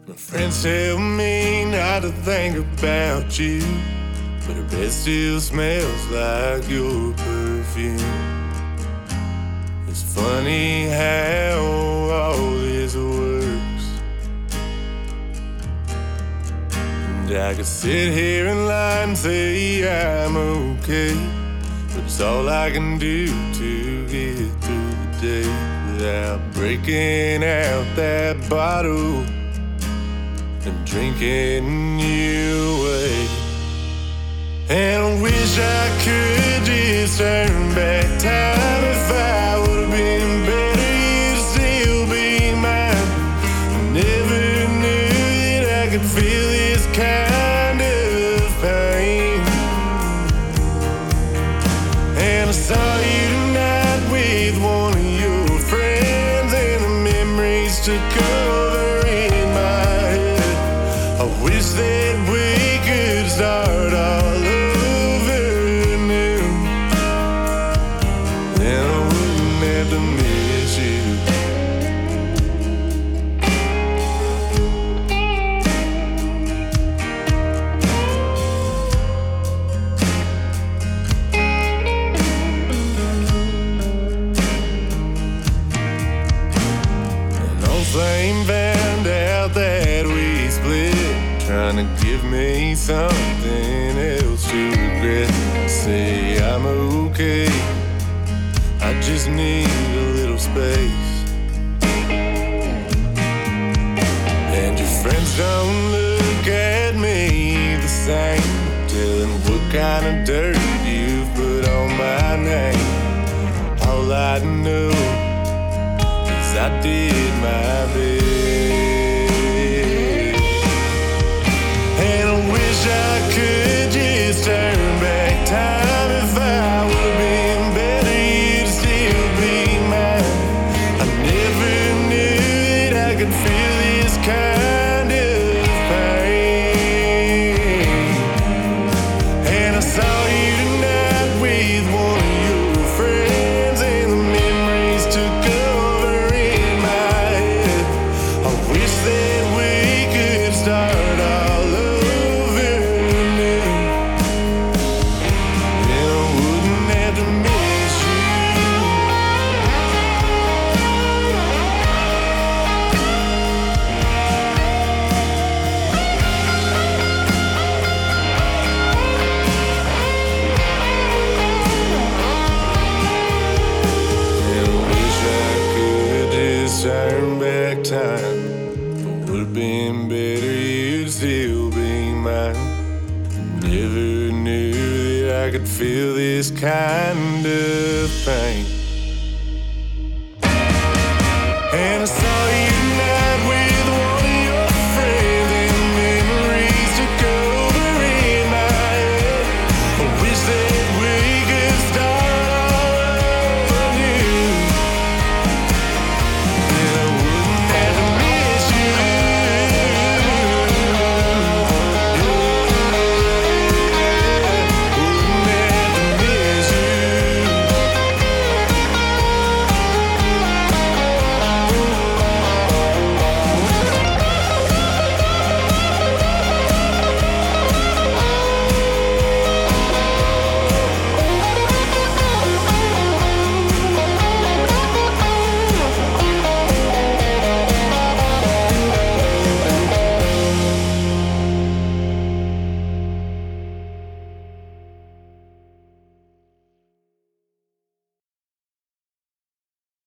Friends tell me not to think about you, but her bed still smells like your perfume. It's funny how all this works, and I could sit here and lie and say I'm okay, but it's all I can do to get through the day without breaking out that bottle and drinking you away. And I wish I could just turn back time. If I would've been better, you'd still be mine. I never knew that I could feel this kind of pain. And I saw you tonight with one of your friends, and the memories took over in my head. I wish that we could start all over new, then I wouldn't have to miss you. An old flame found out that we split, trying to give me something else to regret. Say I'm okay, I just need a little space. And your friends don't look at me the same, telling what kind of dirt you've put on my name. All I know is I did my best. And I wish I could just turn back time. If I would've been better, you'd still be mine. I never knew that I could feel this kind of pain. And I saw you tonight with one of your friends, and the memories took over in my head. I wish that we could start all over new, then I wouldn't have to miss you. And I wish I could just turn back time. It would've been better, you'd still be mine. Never knew that I could feel this kind of pain. And I saw you tonight